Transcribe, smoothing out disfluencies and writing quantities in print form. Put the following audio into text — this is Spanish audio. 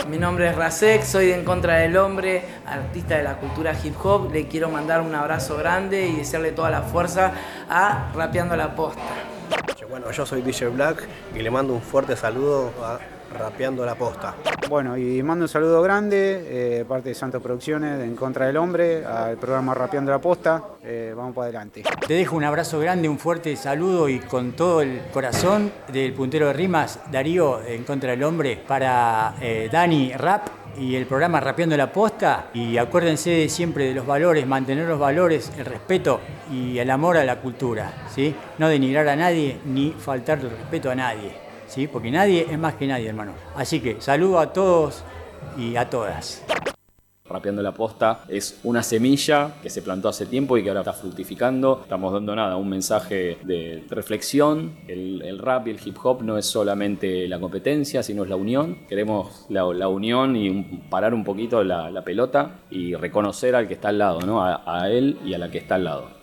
Mi nombre es Rasek, soy de En Contra del Hombre, artista de la cultura hip hop. Le quiero mandar un abrazo grande y desearle toda la fuerza a Rapeando la Posta. Bueno, yo soy DJ Black y le mando un fuerte saludo a Rapeando la Posta. Bueno, y mando un saludo grande de parte de Santos Producciones, de En Contra del Hombre, al programa Rapeando la Posta. Vamos para adelante. Te dejo un abrazo grande, un fuerte saludo y con todo el corazón del puntero de rimas, Darío, En Contra del Hombre, para Dani Rap y el programa Rapeando la Posta. Y acuérdense siempre de los valores, mantener los valores, el respeto y el amor a la cultura, ¿sí? No denigrar a nadie ni faltar el respeto a nadie, ¿sí? Porque nadie es más que nadie, hermano. Así que saludo a todos y a todas. Rapeando la Posta es una semilla que se plantó hace tiempo y que ahora está fructificando. Estamos dando un mensaje de reflexión. El rap y el hip hop no es solamente la competencia, sino es la unión. Queremos la unión y parar un poquito la pelota y reconocer al que está al lado, ¿no? A él y a la que está al lado.